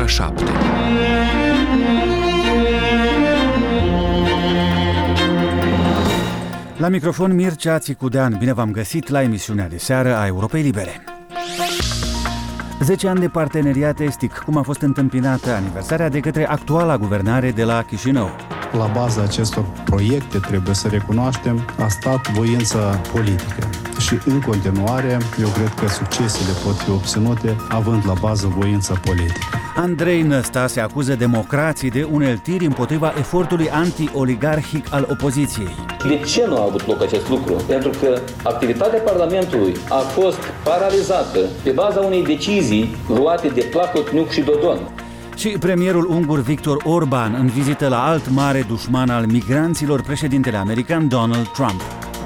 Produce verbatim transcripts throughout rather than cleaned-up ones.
ora șapte. La microfon Mircea Țicudean, bine v-am găsit la emisiunea de seară a Europei Libere. zece ani de parteneriat estic, cum a fost întâmpinată aniversarea de către actuala guvernare de la Chișinău. La baza acestor proiecte, trebuie să recunoaștem, a stat voința politică. Și în continuare, eu cred că succesele pot fi obținute având la bază voința politică. Andrei Năstase acuză democrații de uneltiri împotriva efortului anti-oligarhic al opoziției. De ce nu a avut loc acest lucru? Pentru că activitatea Parlamentului a fost paralizată pe baza unei decizii luate de Plahotniuc și Dodon. Și premierul ungur Viktor Orban în vizită la alt mare dușman al migranților, președintele american Donald Trump.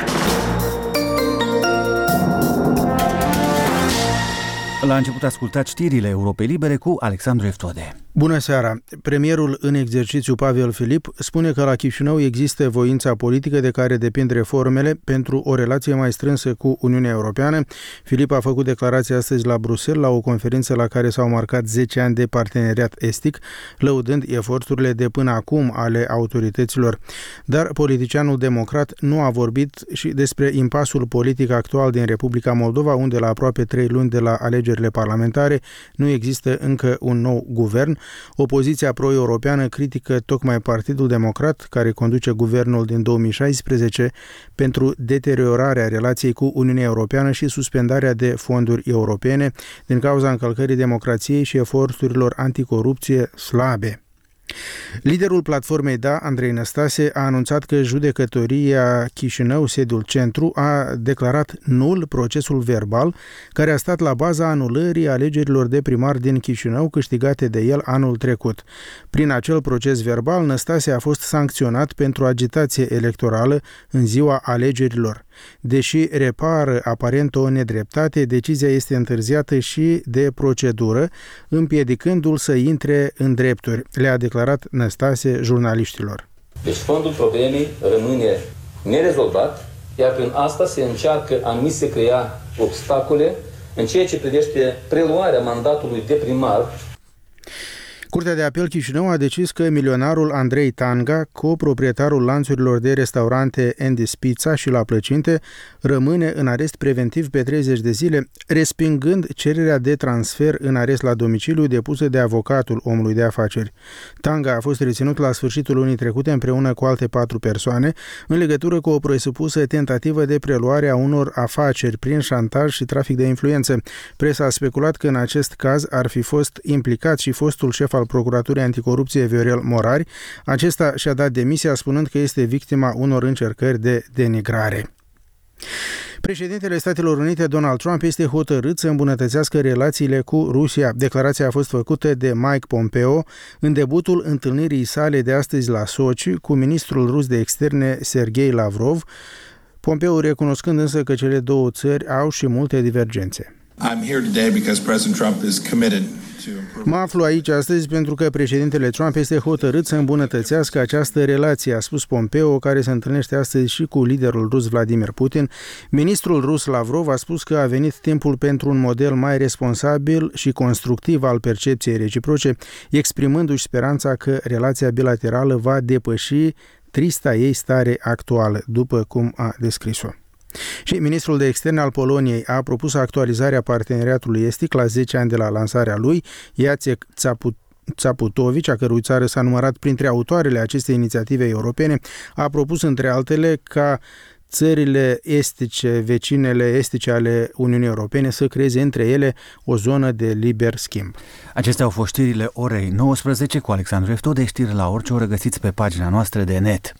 La început ascultați știrile Europei Libere cu Alexandru Eftode. Bună seara! Premierul în exercițiu Pavel Filip spune că la Chișinău există voința politică de care depind reformele pentru o relație mai strânsă cu Uniunea Europeană. Filip a făcut declarația astăzi la Bruxelles la o conferință la care s-au marcat zece ani de parteneriat estic, lăudând eforturile de până acum ale autorităților. Dar politicianul democrat nu a vorbit și despre impasul politic actual din Republica Moldova, unde la aproape trei luni de la alegerile parlamentare nu există încă un nou guvern. Opoziția pro-europeană critică tocmai Partidul Democrat, care conduce guvernul din două mii șaisprezece, pentru deteriorarea relației cu Uniunea Europeană și suspendarea de fonduri europene din cauza încălcării democrației și eforturilor anticorupție slabe. Liderul platformei Da, Andrei Năstase, a anunțat că judecătoria Chișinău, sediul centru, a declarat nul procesul verbal care a stat la baza anulării alegerilor de primar din Chișinău câștigate de el anul trecut. Prin acel proces verbal, Năstase a fost sancționat pentru agitație electorală în ziua alegerilor. Deși repară aparent o nedreptate, decizia este întârziată și de procedură, împiedicându-l să intre în drepturi, le-a declarat Năstase jurnaliștilor. Deci fondul problemei rămâne nerezolvat, iar prin asta se încearcă a mi se crea obstacole în ceea ce privește preluarea mandatului de primar. Curtea de apel Chișinău a decis că milionarul Andrei Tanga, coproprietarul lanțurilor de restaurante Andy's Pizza și La Plăcinte, rămâne în arest preventiv pe treizeci de zile, respingând cererea de transfer în arest la domiciliu depusă de avocatul omului de afaceri. Tanga a fost reținut la sfârșitul lunii trecute împreună cu alte patru persoane în legătură cu o presupusă tentativă de preluare a unor afaceri prin șantaj și trafic de influență. Presa a speculat că în acest caz ar fi fost implicat și fostul șef al Procuraturii Anticorupție Viorel Morari. Acesta și-a dat demisia spunând că este victima unor încercări de denigrare. Președintele Statelor Unite, Donald Trump, este hotărât să îmbunătățească relațiile cu Rusia. Declarația a fost făcută de Mike Pompeo în debutul întâlnirii sale de astăzi la Sochi cu ministrul rus de externe Sergei Lavrov, Pompeo recunoscând însă că cele două țări au și multe divergențe. I'm here today because President Trump is committed. Mă aflu aici astăzi pentru că președintele Trump este hotărât să îmbunătățească această relație, a spus Pompeo, care se întâlnește astăzi și cu liderul rus Vladimir Putin. Ministrul rus Lavrov a spus că a venit timpul pentru un model mai responsabil și constructiv al percepției reciproce, exprimându-și speranța că relația bilaterală va depăși trista ei stare actuală, după cum a descris-o. Și ministrul de externe al Poloniei a propus actualizarea parteneriatului estic la zece ani de la lansarea lui. Jacek Czaputowicz, a cărui țară s-a numărat printre autoarele acestei inițiative europene, a propus între altele ca țările estice, vecinele estice ale Uniunii Europene să creeze între ele o zonă de liber schimb. Acestea au fost știrile orei nouăsprezece cu Alexandru Eftode. Știri la orice oră găsiți pe pagina noastră de net.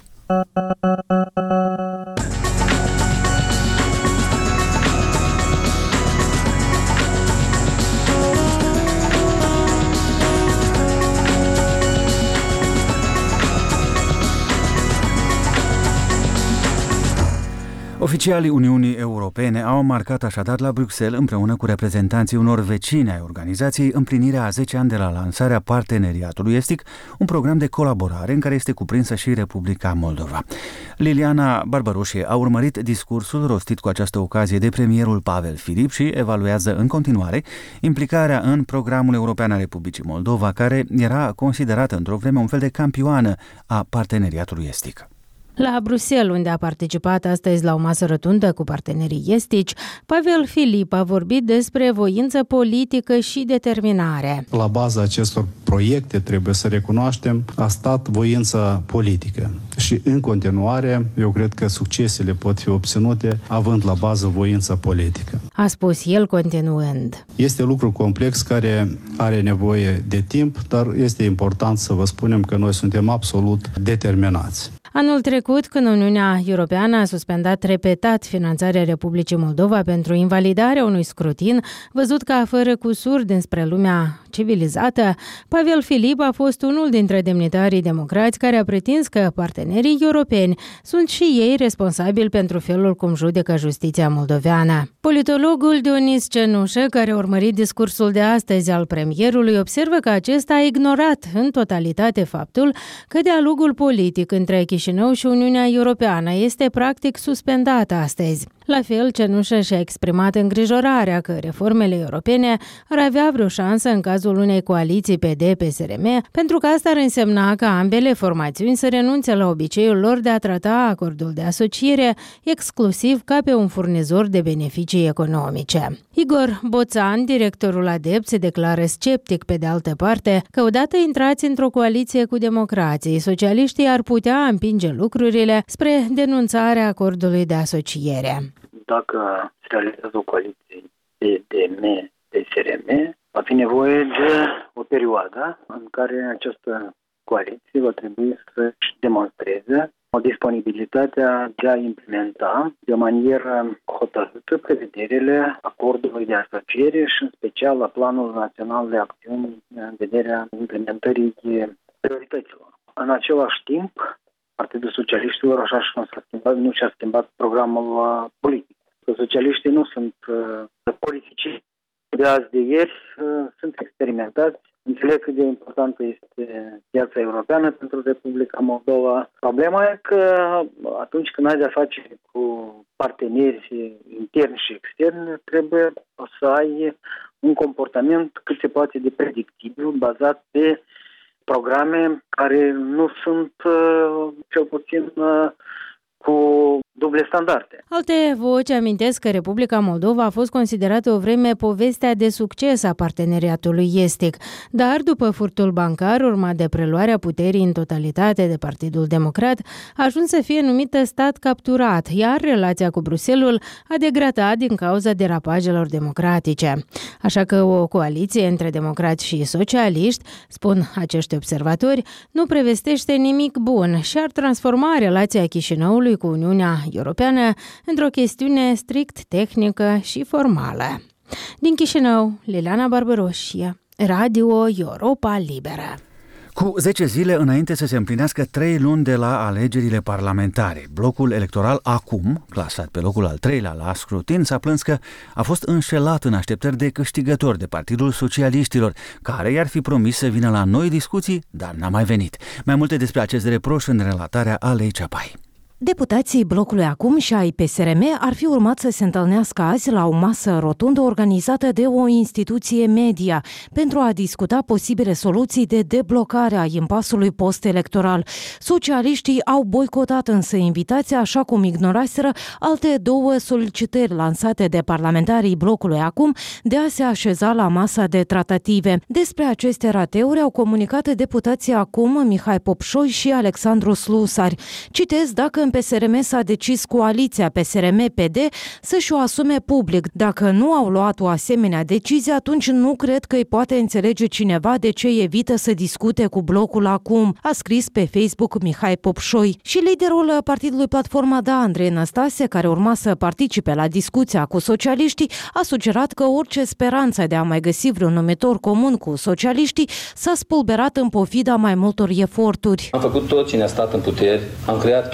Oficialii Uniunii Europene au marcat așadar la Bruxelles, împreună cu reprezentanții unor vecini ai organizației, împlinirea a zece ani de la lansarea Parteneriatului Estic, un program de colaborare în care este cuprinsă și Republica Moldova. Liliana Barbaroșie a urmărit discursul rostit cu această ocazie de premierul Pavel Filip și evaluează în continuare implicarea în programul european al Republicii Moldova, care era considerată într-o vreme un fel de campioană a Parteneriatului Estic. La Bruxelles, unde a participat astăzi la o masă rotundă cu partenerii estici, Pavel Filip a vorbit despre voință politică și determinare. La baza acestor proiecte, trebuie să recunoaștem, a stat voința politică. Și în continuare, eu cred că succesele pot fi obținute având la bază voința politică. A spus el continuând. Este lucru complex care are nevoie de timp, dar este important să vă spunem că noi suntem absolut determinați. Anul trecut, când Uniunea Europeană a suspendat repetat finanțarea Republicii Moldova pentru invalidarea unui scrutin, văzut ca fără cusur dinspre lumea civilizată, Pavel Filip a fost unul dintre demnitarii democrați care a pretins că partenerii europeni sunt și ei responsabili pentru felul cum judecă justiția moldoveană. Politologul Dionis Cenușă, care a urmărit discursul de astăzi al premierului, observă că acesta a ignorat în totalitate faptul că dialogul politic între Chișinău și Uniunea Europeană este practic suspendat astăzi. La fel, Cenușă și-a exprimat îngrijorarea că reformele europene ar avea vreo șansă în cazul unei coaliții P D P S R M, pentru că asta ar însemna ca ambele formațiuni să renunțe la obiceiul lor de a trata acordul de asociere exclusiv ca pe un furnizor de beneficii economice. Igor Boțan, directorul ADEPT, se declară sceptic pe de altă parte că odată intrați într-o coaliție cu democrații, socialiștii ar putea împinge lucrurile spre denunțarea acordului de asociere. Dacă se realizează o coaliție P D M P S R M, va fi nevoie de o perioadă în care această coaliție va trebui să-și demonstreze o disponibilitate de a implementa de o manieră hotărâtă prevederile acordului de asociere și în special la Planul Național de Acțiuni în vederea implementării priorităților. În același timp, Partidul Socialiștilor, așa și cum s-a schimbat, nu și-a schimbat programul politic. Socialiștii nu sunt uh, politicieni de azi de ieri, uh, sunt experimentați, înțeleg cât de importantă este piața europeană pentru Republica Moldova. Problema e că atunci când ai de-a face cu parteneri interni și externi, trebuie să ai un comportament cât se poate de predictibil, bazat pe programe care nu sunt, uh, cel puțin, uh, cu duble standarde. Alte voci amintesc că Republica Moldova a fost considerată o vreme povestea de succes a parteneriatului estic, dar după furtul bancar urmat de preluarea puterii în totalitate de Partidul Democrat, a ajuns să fie numită stat capturat, iar relația cu Bruxelles a degradat din cauza derapajelor democratice. Așa că o coaliție între democrați și socialiști, spun acești observatori, nu prevestește nimic bun și ar transforma relația Chișinăului cu Uniunea Europeană într-o chestiune strict tehnică și formală. Din Chișinău, Liliana Barbaroșie, Radio Europa Liberă. Cu zece zile înainte să se împlinească trei luni de la alegerile parlamentare, blocul electoral Acum, clasat pe locul al treilea la scrutin, s-a plâns că a fost înșelat în așteptări de câștigător de Partidul Socialiștilor, care i-ar fi promis să vină la noi discuții, dar n-a mai venit. Mai multe despre acest reproș în relatarea Alei Ceapai. Deputații blocului Acum și ai P S R M ar fi urmat să se întâlnească azi la o masă rotundă organizată de o instituție media pentru a discuta posibile soluții de deblocare a impasului post-electoral. Socialiștii au boicotat însă invitația, așa cum ignoraseră alte două solicitări lansate de parlamentarii blocului Acum de a se așeza la masa de tratative. Despre aceste rateuri au comunicat deputații Acum Mihai Popșoi și Alexandru Slusari. Citez, dacă P S R M s-a decis coaliția P S R M P D să-și o asume public. Dacă nu au luat o asemenea decizie, atunci nu cred că îi poate înțelege cineva de ce evită să discute cu blocul Acum, a scris pe Facebook Mihai Popșoi. Și liderul partidului Platforma Da, Andrei Năstase, care urma să participe la discuția cu socialiștii, a sugerat că orice speranță de a mai găsi vreun numitor comun cu socialiștii s-a spulberat în pofida mai multor eforturi. Am făcut tot ce ne-a stat în puteri, am creat toate circunstanțele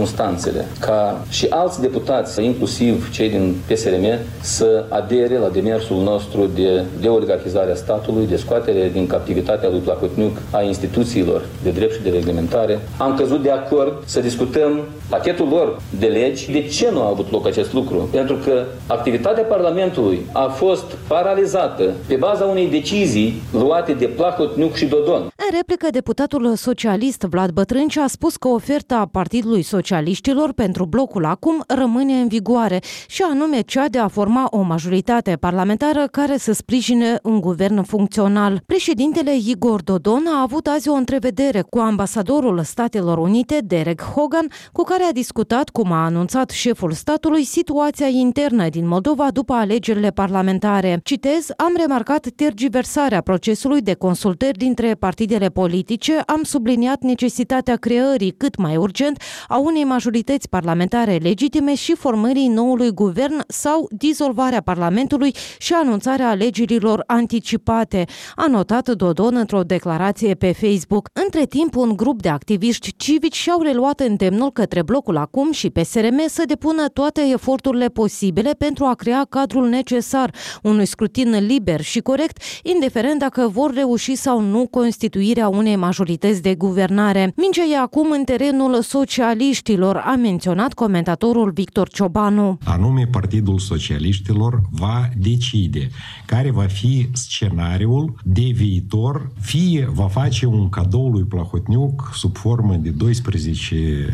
circumstanțele ca și alți deputați, inclusiv cei din P S R M, să adere la demersul nostru de deoligarhizare a statului, de scoatere din captivitatea lui Plahotniuc a instituțiilor de drept și de reglementare. Am căzut de acord să discutăm pachetul lor de legi. De ce nu a avut loc acest lucru? Pentru că activitatea Parlamentului a fost paralizată pe baza unei decizii luate de Plahotniuc și Dodon. În replică, deputatul socialist Vlad Bătrânci a spus că oferta Partidului Socialiștilor pentru blocul acum rămâne în vigoare și anume cea de a forma o majoritate parlamentară care să sprijine un guvern funcțional. Președintele Igor Dodon a avut azi o întrevedere cu ambasadorul Statelor Unite, Derek Hogan, cu care a discutat, cum a anunțat șeful statului, situația internă din Moldova după alegerile parlamentare. Citez, am remarcat tergiversarea procesului de consultări dintre partidele politice, am subliniat necesitatea creării cât mai urgent a unei majorități parlamentare legitime și formării noului guvern sau dizolvarea Parlamentului și anunțarea alegerilor anticipate, a notat Dodon într-o declarație pe Facebook. Între timp, un grup de activiști civici și-au reluat îndemnul către blocul acum și P S R M să depună toate eforturile posibile pentru a crea cadrul necesar unui scrutin liber și corect, indiferent dacă vor reuși sau nu constituirea unei majorități de guvernare. Mingea e acum în terenul socialiștilor, a menționat comentatorul Victor Ciobanu. Anume, Partidul Socialiștilor va decide care va fi scenariul de viitor, fie va face un cadou lui Plahotniuc sub formă de doisprezece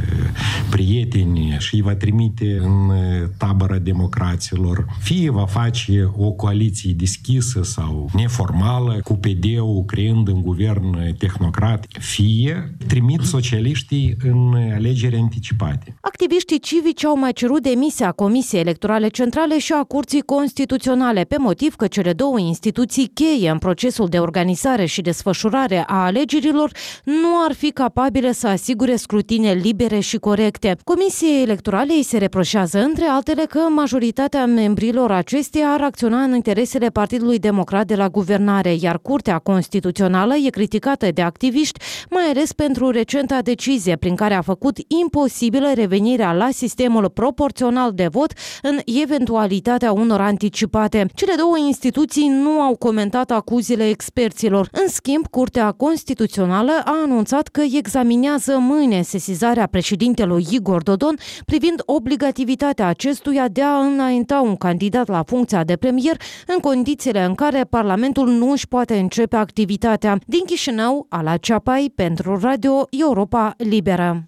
prieteni și îi va trimite în tabăra democraților, fie va face o coaliție deschisă sau neformală cu P D-ul creând un guvern tehnocrat, fie trimit socialiștii în alegeri anticipate. Activiștii civici au mai cerut demisia Comisiei Electorale Centrale și a Curții Constituționale pe motiv că cele două instituții cheie în procesul de organizare și desfășurare a alegerilor nu ar fi capabile să asigure scrutine libere și corecte. Comisiei Electorale îi se reproșează, între altele, că majoritatea membrilor acesteia ar acționa în interesele Partidului Democrat de la guvernare, iar Curtea Constituțională e criticată de activiști, mai ales pentru recenta decizie prin care a făcut imposibilă revenirea la sistemul proporțional de vot în eventualitatea unor anticipate. Cele două instituții nu au comentat acuziile experților. În schimb, Curtea Constituțională a anunțat că examinează mâine sesizarea președintelui Igor Dodon privind obligativitatea acestuia de a înainta un candidat la funcția de premier în condițiile în care Parlamentul nu își poate începe activitatea. Din Chișinău, Ala Ceapai, pentru Radio Europa Liberă.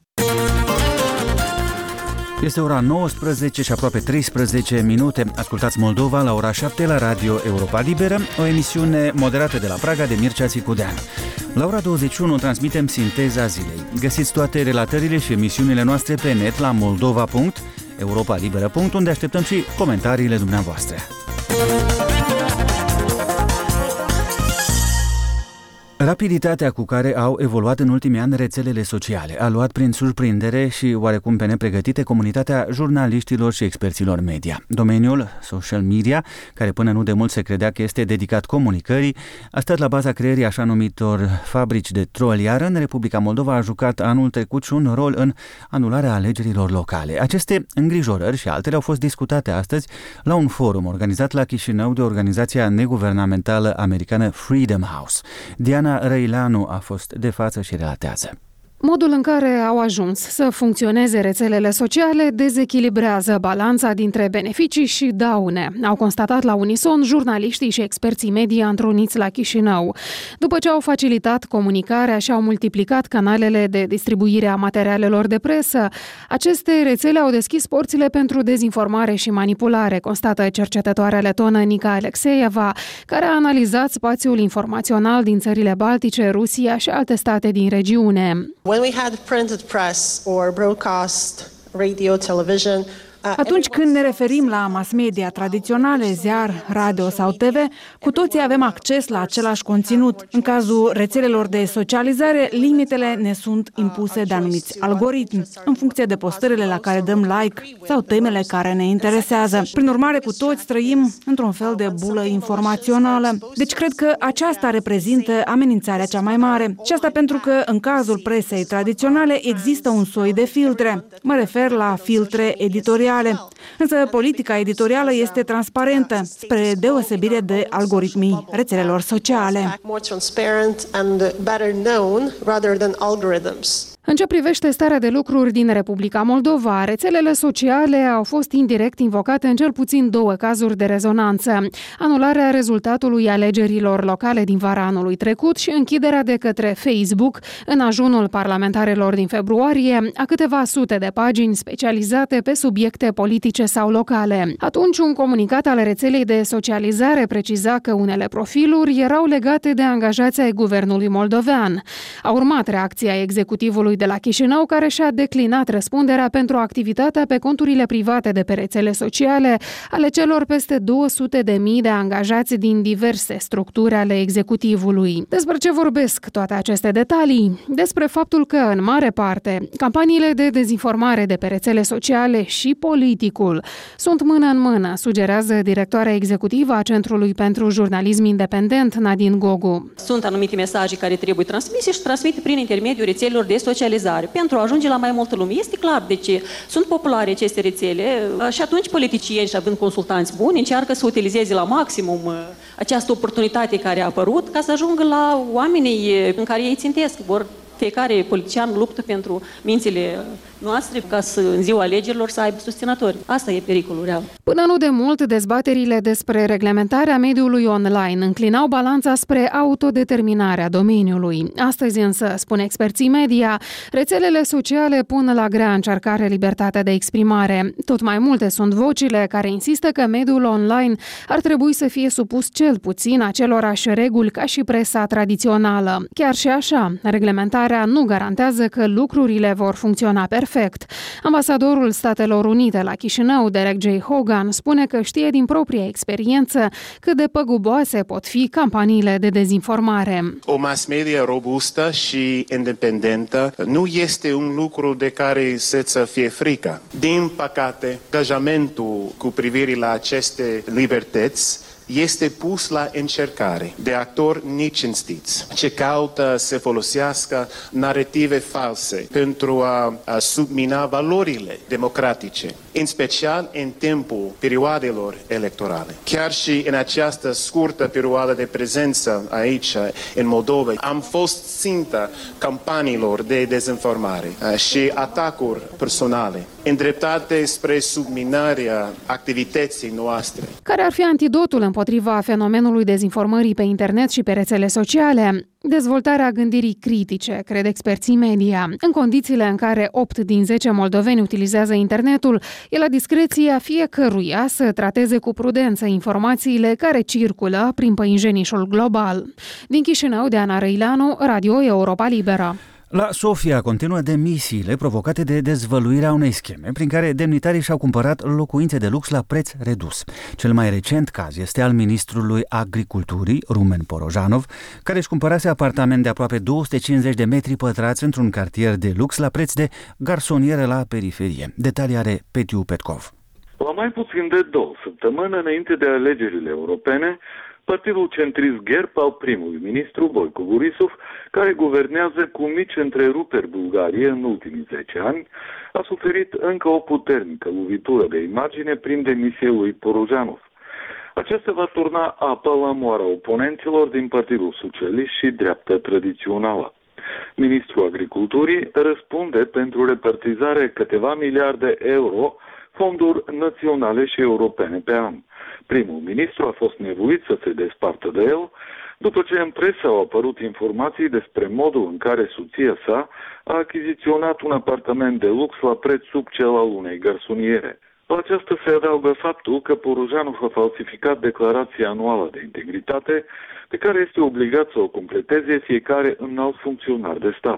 Este ora nouăsprezece și aproape treisprezece minute. Ascultați Moldova la ora șapte la Radio Europa Liberă, o emisiune moderată de la Praga de Mircea Țicudean. La ora douăzeci și unu transmitem Sinteza Zilei. Găsiți toate relatările și emisiunile noastre pe net la moldova punct europa liberă punct ro, unde așteptăm și comentariile dumneavoastră. Rapiditatea cu care au evoluat în ultimii ani rețelele sociale a luat prin surprindere și oarecum pe nepregătite comunitatea jurnaliștilor și experților media. Domeniul social media, care până nu de mult se credea că este dedicat comunicării, a stat la baza creării așa numitor fabrici de troli, iar în Republica Moldova a jucat anul trecut și un rol în anularea alegerilor locale. Aceste îngrijorări și altele au fost discutate astăzi la un forum organizat la Chișinău de organizația neguvernamentală americană Freedom House. Diana Răileanu a fost de față și relatează. Modul în care au ajuns să funcționeze rețelele sociale dezechilibrează balanța dintre beneficii și daune, au constatat la unison jurnaliștii și experții media întruniți la Chișinău. După ce au facilitat comunicarea și au multiplicat canalele de distribuire a materialelor de presă, aceste rețele au deschis porțile pentru dezinformare și manipulare, constată cercetătoarea letonă Nica Alexeieva, care a analizat spațiul informațional din țările Baltice, Rusia și alte state din regiune. When we had printed press or broadcast radio, television, Atunci când ne referim la mass media tradiționale, ziar, radio sau T V, cu toții avem acces la același conținut. În cazul rețelelor de socializare, limitele ne sunt impuse de anumiți algoritmi, în funcție de postările la care dăm like sau temele care ne interesează. Prin urmare, cu toți trăim într-un fel de bulă informațională. Deci cred că aceasta reprezintă amenințarea cea mai mare. Și asta pentru că, în cazul presei tradiționale, există un soi de filtre. Mă refer la filtre editoriale. Însă politica editorială este transparentă, spre deosebire de algoritmii rețelelor sociale. În ce privește starea de lucruri din Republica Moldova, rețelele sociale au fost indirect invocate în cel puțin două cazuri de rezonanță. Anularea rezultatului alegerilor locale din vara anului trecut și închiderea de către Facebook, în ajunul parlamentarelor din februarie, a câteva sute de pagini specializate pe subiecte politice sau locale. Atunci, un comunicat al rețelei de socializare preciza că unele profiluri erau legate de angajații ai guvernului moldovean. A urmat reacția executivului de la Chișinău, care și-a declinat răspunderea pentru activitatea pe conturile private de pe rețele sociale ale celor peste două sute de mii de angajați din diverse structuri ale executivului. Despre ce vorbesc toate aceste detalii? Despre faptul că, în mare parte, campaniile de dezinformare de pe rețele sociale și politicul sunt mână în mână, sugerează directoarea executivă a Centrului pentru Jurnalism Independent, Nadine Gogu. Sunt anumite mesaje care trebuie transmise și transmite prin intermediul rețelelor de socializare pentru a ajunge la mai multă lume. Este clar de ce sunt populare aceste rețele și atunci politicieni, și având consultanți buni, încearcă să utilizeze la maximum această oportunitate care a apărut ca să ajungă la oamenii în care ei țintesc. Vor fiecare politician luptă pentru mințile noastre ca să, în ziua alegerilor, să aibă susținători. Asta e pericolul real. Până nu de mult, dezbaterile despre reglementarea mediului online înclinau balanța spre autodeterminarea domeniului. Astăzi însă, spun experții media, rețelele sociale pun la grea încercare libertatea de exprimare. Tot mai multe sunt vocile care insistă că mediul online ar trebui să fie supus cel puțin acelorași reguli ca și presa tradițională. Chiar și așa, reglementarea nu garantează că lucrurile vor funcționa perfect. Ambasadorul Statelor Unite la Chișinău, Derek J. Hogan, spune că știe din propria experiență cât de păguboase pot fi campaniile de dezinformare. O mass media robustă și independentă nu este un lucru de care să-ți fie frică. Din păcate, angajamentul cu privire la aceste libertăți este pus la încercare de actori necinstiți ce caută să folosească narrative false pentru a, a submina valorile democratice, în special în timpul perioadelor electorale. Chiar și în această scurtă perioadă de prezență aici, în Moldova, am fost țintă campaniilor de dezinformare și atacuri personale, îndreptate spre subminarea activității noastre. Care ar fi antidotul împotriva fenomenului dezinformării pe internet și pe rețele sociale? Dezvoltarea gândirii critice, cred experții media. În condițiile în care opt din zece moldoveni utilizează internetul, e la discreția fiecăruia să trateze cu prudență informațiile care circulă prin păinjenișul global. Din Chișinău, Diana Răileanu, Radio Europa Liberă. La Sofia continuă demisiile provocate de dezvăluirea unei scheme prin care demnitarii și-au cumpărat locuințe de lux la preț redus. Cel mai recent caz este al ministrului Agriculturii, Rumen Porojanov, care își cumpărase apartament de aproape două sute cincizeci de metri pătrați într-un cartier de lux la preț de garsonieră la periferie. Detalii are Petiu Petkov. La mai puțin de două săptămâni înainte de alegerile europene, partidul centrist GERB al primului ministru Boico Borisov, care guvernează cu mici întreruperi Bulgarie în ultimii zece ani, a suferit încă o puternică lovitură de imagine prin demisia lui Porojanov. Aceasta va turna apă la moara oponenților din Partidul Socialist și dreapta tradițională. Ministrul Agriculturii răspunde pentru repartizare câteva miliarde euro fonduri naționale și europene pe an. Primul ministru a fost nevoit să se despartă de el, după ce în presă au apărut informații despre modul în care soția sa a achiziționat un apartament de lux la preț sub cel al unei garsoniere. La aceasta se adaugă faptul că Porojanov a falsificat declarația anuală de integritate pe care este obligat să o completeze fiecare înalt funcționar de stat.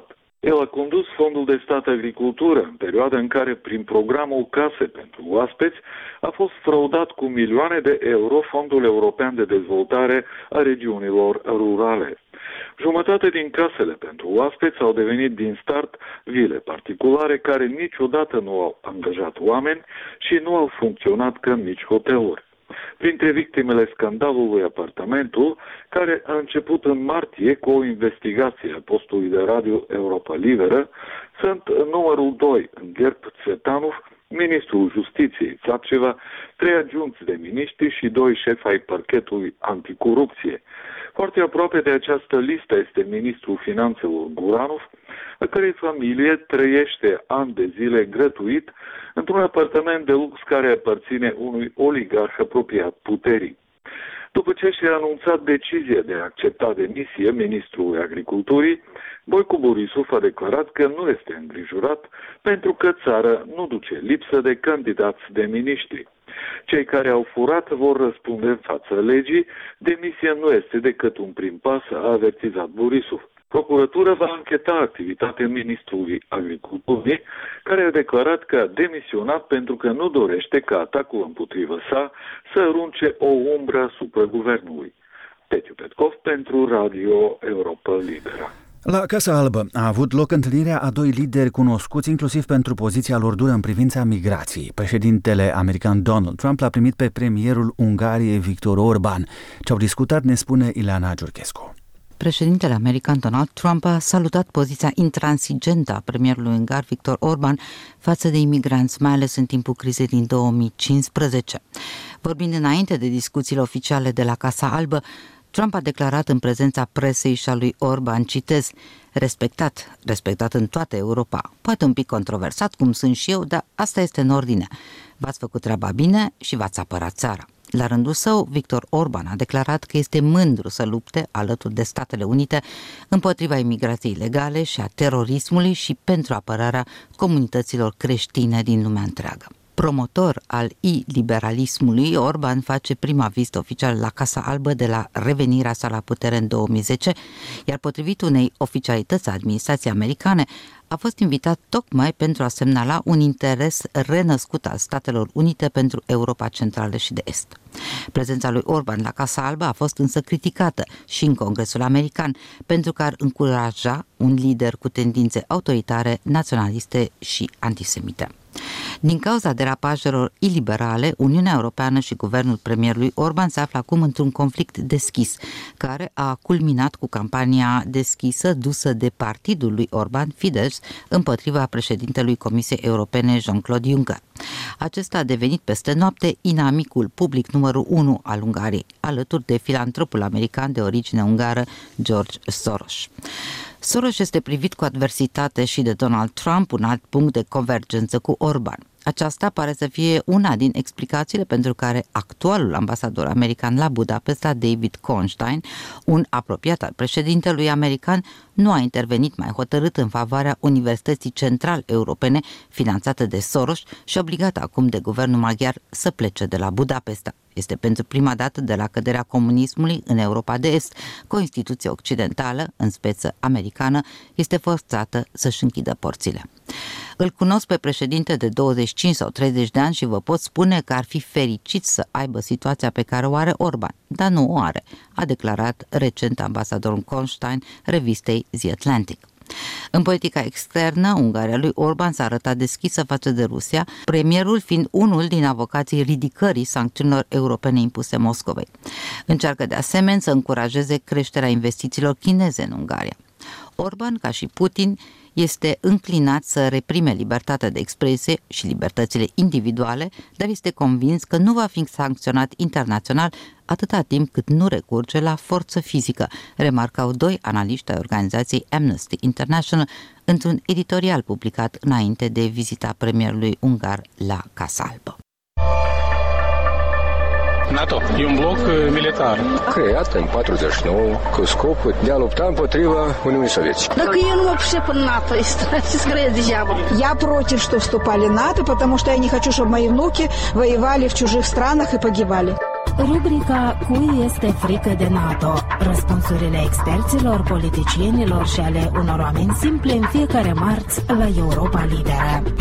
El a condus Fondul de Stat Agricultură în perioada în care, prin programul Case pentru oaspeți, a fost fraudat cu milioane de euro Fondul European de Dezvoltare a Regiunilor Rurale. Jumătate din casele pentru oaspeți au devenit din start vile particulare care niciodată nu au angajat oameni și nu au funcționat ca mici hoteluri. Printre victimele scandalului Apartamentul, care a început în martie cu o investigație a postului de radio Europa Liberă, sunt numărul doi în Gerd Tsvetanov, ministrul Justiției Țapceva, trei adjuncți de miniștri și doi șefi ai parchetului anticorupție. Foarte aproape de această listă este ministrul Finanțelor Guranov, a cărei familie trăiește ani de zile gratuit într-un apartament de lux care aparține unui oligarh apropiat puterii. După ce și-a anunțat decizia de a accepta demisia ministrului Agriculturii, Boico Borisov a declarat că nu este îngrijorat pentru că țara nu duce lipsă de candidați de miniștri. Cei care au furat vor răspunde în fața legii, demisia nu este decât un prim pas, a avertizat Borisov. Procuratura va încheta activitatea ministrului Agriculturii, care a declarat că a demisionat pentru că nu dorește ca atacul împotriva sa să arunce o umbră asupra guvernului. Petiu Petkov pentru Radio Europa Liberă. La Casa Albă a avut loc întâlnirea a doi lideri cunoscuți inclusiv pentru poziția lor dură în privința migrației. Președintele american Donald Trump l-a primit pe premierul Ungariei Viktor Orban. Ce au discutat ne spune Ileana Giurchescu. Președintele american Donald Trump a salutat poziția intransigentă a premierului ungar Viktor Orban față de imigranți, mai ales în timpul crizei din două mii cincisprezece. Vorbind înainte de discuțiile oficiale de la Casa Albă, Trump a declarat în prezența presei și a lui Orban, citez, respectat, respectat în toată Europa, poate un pic controversat cum sunt și eu, dar asta este în ordine. V-ați făcut treaba bine și v-ați apărat țara. La rândul său, Viktor Orban a declarat că este mândru să lupte alături de Statele Unite împotriva imigrației ilegale și a terorismului și pentru apărarea comunităților creștine din lumea întreagă. Promotor al i-liberalismului, Orban face prima vizită oficială la Casa Albă de la revenirea sa la putere în două mii zece, iar potrivit unei oficialități a administrației americane, a fost invitat tocmai pentru a semnala un interes renăscut al Statelor Unite pentru Europa Centrală și de Est. Prezența lui Orban la Casa Albă a fost însă criticată și în Congresul American pentru că ar încuraja un lider cu tendințe autoritare, naționaliste și antisemite. Din cauza derapajelor iliberale, Uniunea Europeană și guvernul premierului Orban se află acum într-un conflict deschis, care a culminat cu campania deschisă dusă de partidul lui Orban, Fidesz, împotriva președintelui Comisiei Europene Jean-Claude Juncker. Acesta a devenit peste noapte inamicul public numărul unu al Ungariei, alături de filantropul american de origine ungară George Soros. Soros este privit cu adversitate și de Donald Trump, un alt punct de convergență cu Orban. Aceasta pare să fie una din explicațiile pentru care actualul ambasador american la Budapesta, David Kornstein, un apropiat al președintelui american, nu a intervenit mai hotărât în favoarea Universității Central Europene, finanțată de Soros și obligată acum de guvernul maghiar să plece de la Budapesta. Este pentru prima dată de la căderea comunismului în Europa de Est, că o instituție occidentală, în speță americană, este forțată să-și închidă porțile. Îl cunosc pe președinte de douăzeci și cinci sau treizeci de ani și vă pot spune că ar fi fericit să aibă situația pe care o are Orban, dar nu o are, a declarat recent ambasadorul Kornstein revistei The Atlantic. În politica externă, Ungaria lui Orban s-a arătat deschisă față de Rusia, premierul fiind unul din avocații ridicării sancțiunilor europene impuse Moscovei. Încearcă de asemenea să încurajeze creșterea investițiilor chineze în Ungaria. Orban, ca și Putin, este înclinat să reprime libertatea de expresie și libertățile individuale, dar este convins că nu va fi sancționat internațional atâta timp cât nu recurge la forță fizică, remarcau doi analiști ai organizației Amnesty International într-un editorial publicat înainte de vizita premierului ungar la Casa Albă. NATO e un bloc militar creat în patruzeci și nouă cu scopul de a lupta împotriva Uniunii Sovietice. Dacă eu nu mă пришел в НАТО, скорее дьявол. Я против, что вступали в НАТО, потому что я не хочу, чтобы мои внуки воевали в чужих странах и погибали. Rubrica Cui este frică de NATO? Răspunsurile experților, politicienilor și ale unor oameni simple în fiecare marți la Europa Liberă.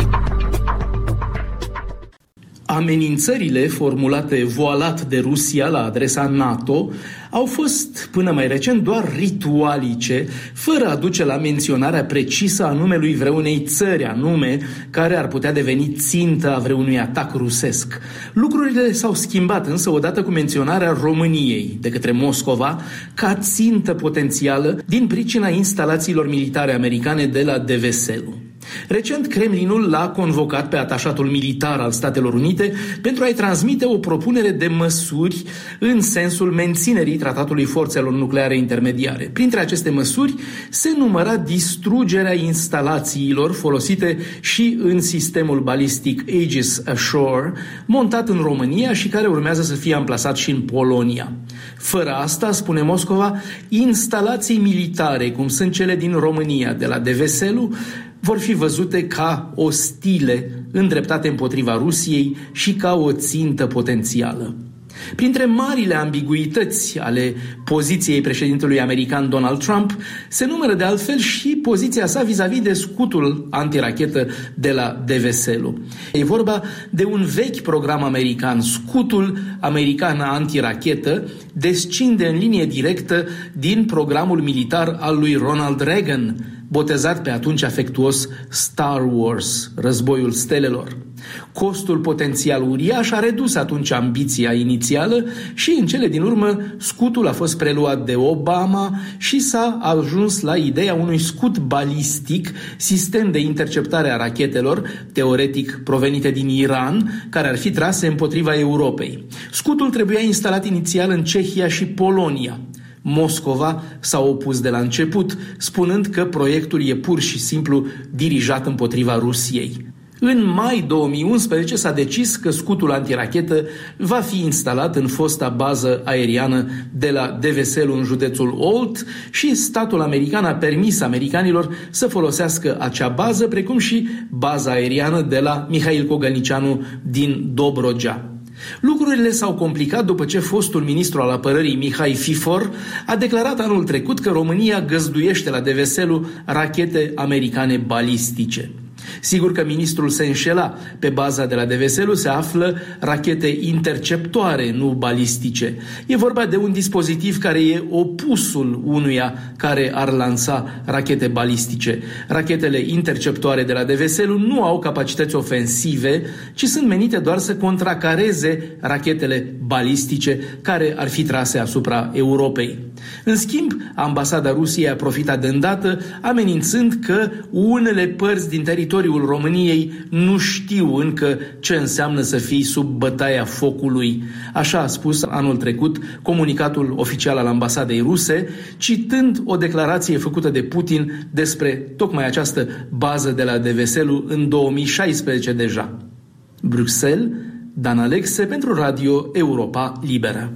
Amenințările formulate voalat de Rusia la adresa NATO au fost, până mai recent, doar ritualice, fără a duce la menționarea precisă a numelui vreunei țări, anume care ar putea deveni țintă a vreunui atac rusesc. Lucrurile s-au schimbat însă odată cu menționarea României de către Moscova ca țintă potențială din pricina instalațiilor militare americane de la Deveselu. Recent, Kremlinul l-a convocat pe atașatul militar al Statelor Unite pentru a-i transmite o propunere de măsuri în sensul menținerii Tratatului Forțelor Nucleare Intermediare. Printre aceste măsuri se număra distrugerea instalațiilor folosite și în sistemul balistic Aegis Ashore, montat în România și care urmează să fie amplasat și în Polonia. Fără asta, spune Moscova, instalații militare, cum sunt cele din România, de la Deveselu, vor fi văzute ca ostile, îndreptate împotriva Rusiei și ca o țintă potențială. Printre marile ambiguități ale poziției președintelui american Donald Trump se numără de altfel și poziția sa vis-a-vis de scutul antirachetă de la Deveselu. E vorba de un vechi program american. Scutul american antirachetă descinde în linie directă din programul militar al lui Ronald Reagan, botezat pe atunci afectuos Star Wars, războiul stelelor. Costul potențial uriaș a redus atunci ambiția inițială și în cele din urmă scutul a fost preluat de Obama și s-a ajuns la ideea unui scut balistic, sistem de interceptare a rachetelor, teoretic provenite din Iran, care ar fi trase împotriva Europei. Scutul trebuia instalat inițial în Cehia și Polonia. Moscova s-a opus de la început, spunând că proiectul e pur și simplu dirijat împotriva Rusiei. În mai două mii unsprezece s-a decis că scutul antirachetă va fi instalat în fosta bază aeriană de la Deveselu în județul Olt și statul american a permis americanilor să folosească acea bază, precum și baza aeriană de la Mihail Cogălnicianu din Dobrogea. Lucrurile s-au complicat după ce fostul ministru al apărării Mihai Fifor a declarat anul trecut că România găzduiește la Deveselu rachete americane balistice. Sigur că ministrul se înșela. Pe baza de la Deveselu se află rachete interceptoare, nu balistice. E vorba de un dispozitiv care e opusul unuia care ar lansa rachete balistice. Rachetele interceptoare de la Deveselu nu au capacități ofensive, ci sunt menite doar să contracareze rachetele balistice care ar fi trase asupra Europei. În schimb, ambasada Rusiei a profitat de îndată, amenințând că unele părți din teritoriul României nu știu încă ce înseamnă să fii sub bătaia focului. Așa a spus anul trecut comunicatul oficial al ambasadei ruse, citând o declarație făcută de Putin despre tocmai această bază de la Deveselu în două mii șaisprezece deja. Bruxelles, Dan Alexe pentru Radio Europa Liberă.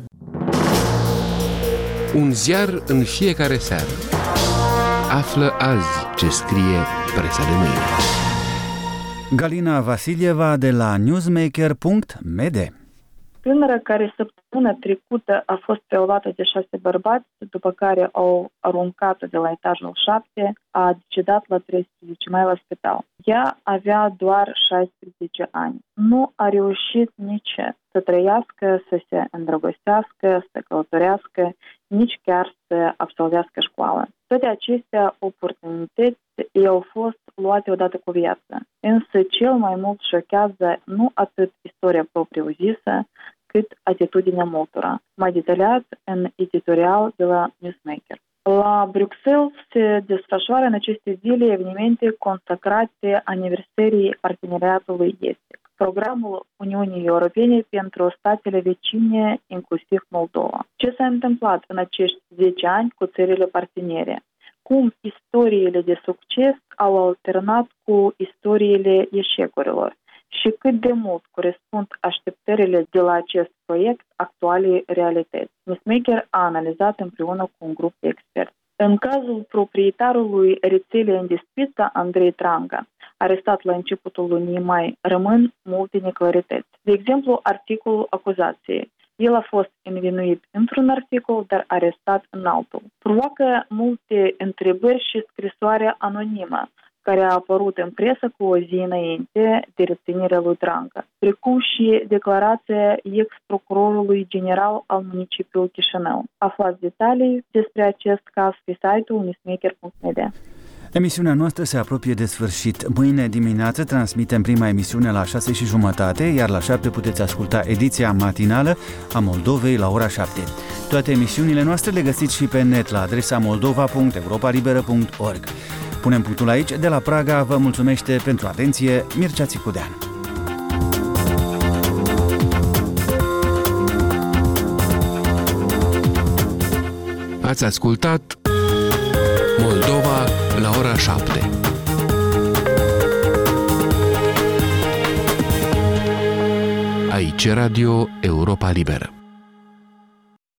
Un ziar în fiecare seară. Află azi ce scrie presa de mâine. Galina Vasilieva de la newsmaker punct m d. Tânără care săptămâna trecută a fost preluată de șase bărbați, după care au aruncat-o de la etajul șapte, a decedat la treisprezece mai la spital. Ea avea doar șaisprezece ani. Nu a reușit nici să trăiască, să se îndrăgostească, să călătorească, nici chiar să absolvească școală. Toate acestea oportunități i-au fost luate odată cu viața. Însă cel mai mult șochează nu atât istoria propriu-zisă, cât atitudinea multora. Mai detaliat în editorial de la Newsmaker. La Bruxelles se desfășoară în aceste zile evenimente consacrate aniversării parteneriatului estic, programul Uniunii Europene pentru statele vecine, inclusiv Moldova. Ce s-a întâmplat în acești zece ani cu țările partenere? Cum istoriile de succes au alternat cu istoriile eșecurilor? Și cât de mult corespund așteptările de la acest proiect actualei realități. Newsmaker a analizat împreună cu un grup de experți. În cazul proprietarului rețelei Indispița, Andrei Tranga, arestat la începutul lunii mai, rămân multe neclarități. De exemplu, articolul acuzației. El a fost învinuit într-un articol, dar arestat în altul. Provoacă multe întrebări și scrisoarea anonimă care a apărut în presă cu o zi înainte de reținerea lui Dranca, precum și declarația ex-procurorului general al municipiului Chișinău. Aflați detalii despre acest caz pe site-ul newsmaker punct media. Emisiunea noastră se apropie de sfârșit. Mâine dimineață transmitem prima emisiune la șase și jumătate, iar la șapte puteți asculta ediția matinală a Moldovei la ora șapte. Toate emisiunile noastre le găsiți și pe net la adresa moldova punct europa liberă punct org. Punem punctul aici. De la Praga vă mulțumește pentru atenție Mircea Țicudean. Ați ascultat Moldova la ora șapte. Aici Radio Europa Liberă.